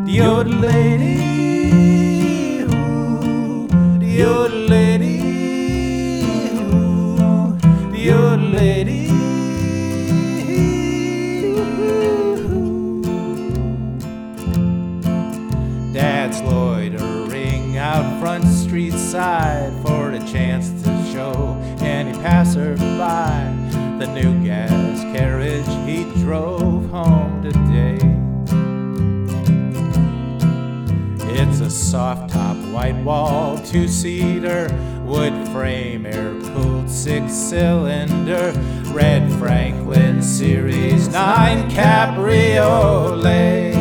Yodelady, ooh, yodelady, ooh, yodelady. Dad's loitering out front street side for a chance to show any passerby the new gas carriage he drove home today. It's a soft-top, white-walled, two-seater, wood-frame, air-cooled, six-cylinder, red Franklin Series 9 Cabriolet.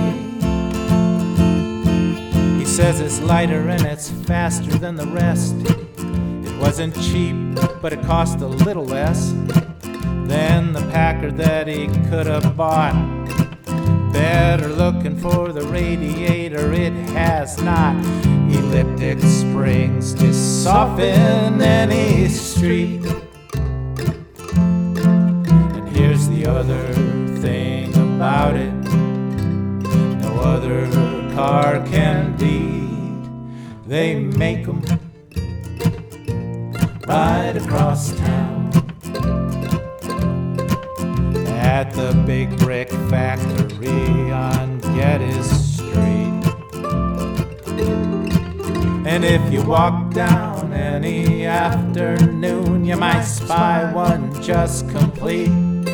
He says it's lighter and it's faster than the rest. It wasn't cheap, but it cost a little less than the Packard that he could have bought. Better looking for the radiator, it has not elliptic springs to soften any street. And here's the other thing about it, no other car can beat. They make 'em right across town at the big brick factory on Geddes Street. And if you walk down any afternoon, you might spy one just complete,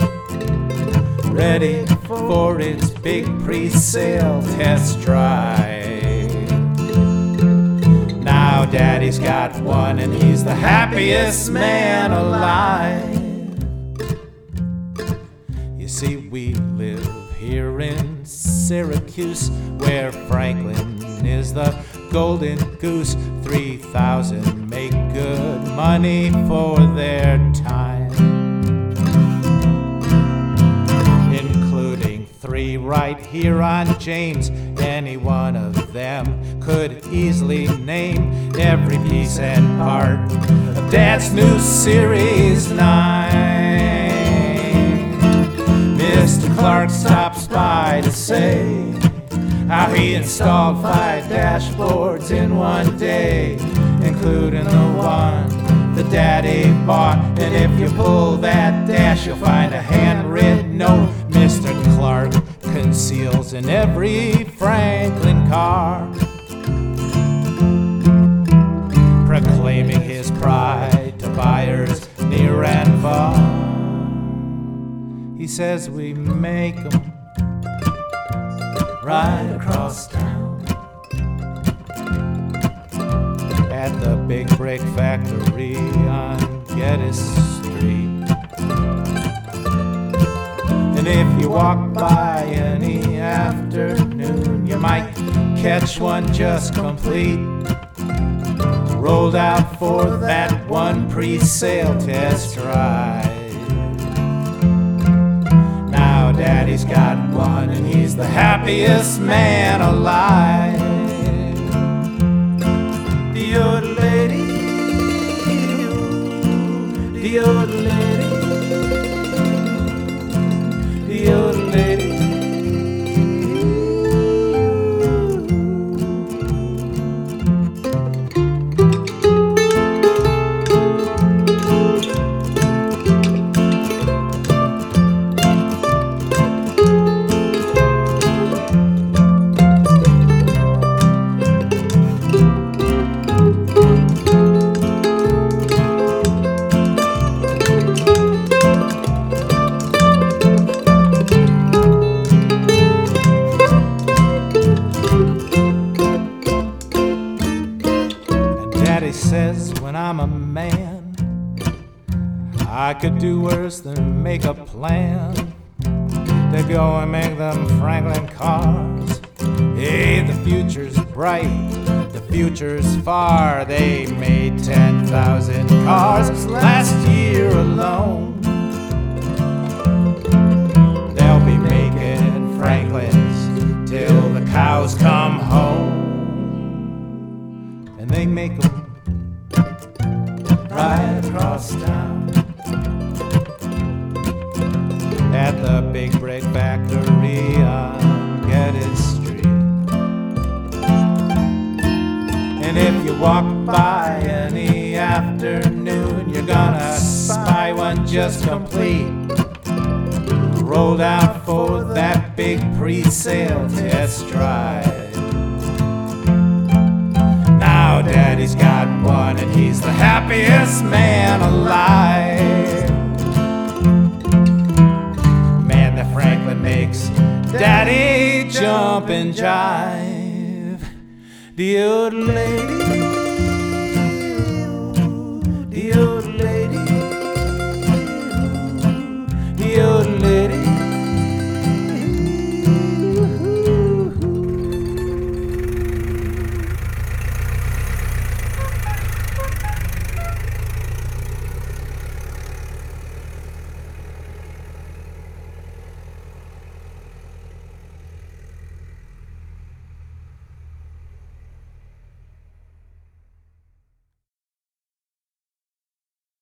ready for its big pre-sale test drive. Now Daddy's got one and he's the happiest man alive. You see, we live here in Syracuse, where Franklin is the golden goose. 3,000 make good money for their time, including 3 right here on James. Any one of them could easily name every piece and part of Dad's new Series 9. Mr. Clark stops by to say how he installed 5 dashboards in one day, including the one that Daddy bought. And if you pull that dash, you'll find a handwritten note Mr. Clark conceals in every Franklin car, proclaiming his pride to buyers near and far. He says we make 'em right across town at the big brick factory on Geddes Street. And if you walk by any afternoon, you might catch one just complete, rolled out for that one pre-sale test drive. Now Daddy's got one and he's the happiest man alive. The old lady, the old lady, the old lady. Says when I'm a man, I could do worse than make a plan to go and make them Franklin cars. Hey, the future's bright, the future's far. They made 10,000 cars last year alone. They'll be making Franklins till the cows come home. And they make them right across town at the big brick factory on Geddes Street. afternoon. You're gonna spy one just complete. Rolled out for that big pre-sale test drive. Now Daddy's got one and he's the happiest man alive. Man, that Franklin makes Daddy jump and jive. The old lady